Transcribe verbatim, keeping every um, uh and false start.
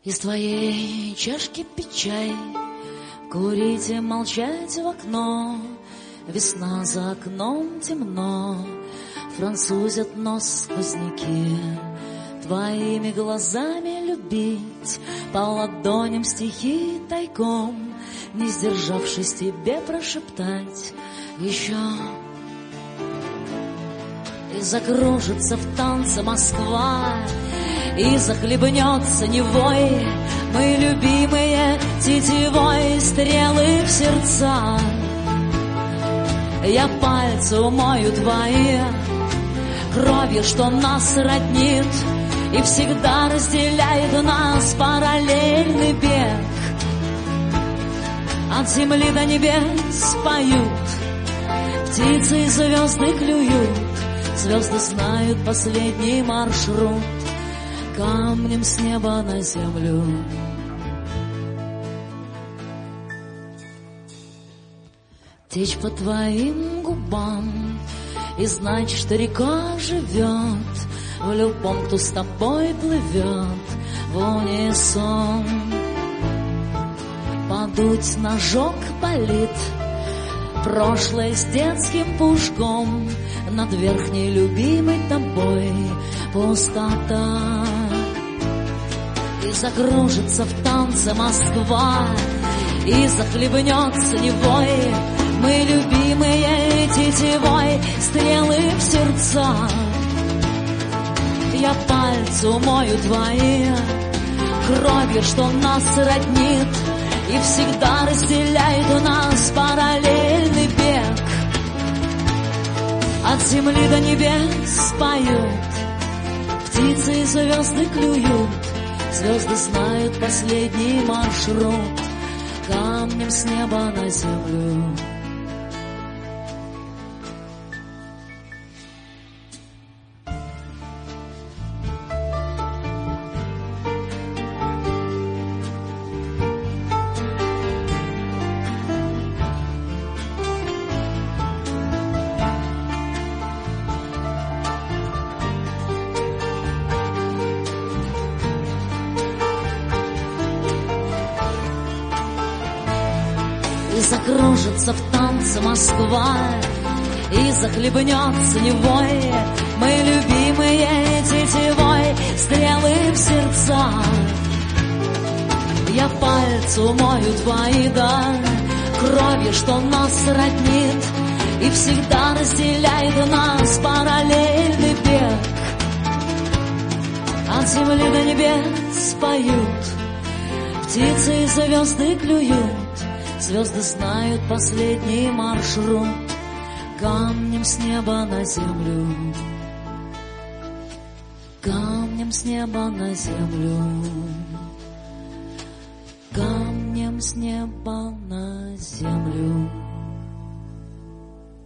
Из твоей чашки пить чай, курить и молчать в окно. Весна за окном, темно, французят нос сквозняки. Твоими глазами любить, по ладоням стихи тайком, не сдержавшись тебе прошептать еще. И закружится в танце Москва, и захлебнется Невой, мы любимые тетивой, стрелы в сердца. Я пальцы умою твои кровью, что нас роднит и всегда разделяет нас параллельный бег. От земли до небес поют, птицы и звезды клюют, звезды знают последний маршрут камнем с неба на землю. Течь по твоим губам и знать, что река живет в любом, кто с тобой плывет в унисон. Подуть на жог болит прошлое с детским пушком, над верхней любимой тобой пустота. И закружится в танце Москва, и захлебнется Невой, мы любимые тетивой, стрелы в сердца. Я пальцы умою твои кровью, что нас роднит и всегда разделяет нас параллельный бег. От земли до небес поют, птицы и звезды клюют, звезды знают последний маршрут камнем с неба на землю. И закружится в танце Москва, и захлебнется Невой, мы любимые тетивой, стрелы в сердца. Я пальцы умою твои, да, кровью, что нас роднит и всегда разделяет нас параллельный бег. От земли до небес поют, птицы и звезды клюют, звезды знают последний маршрут камнем с неба на землю, камнем с неба на землю, камнем с неба на землю.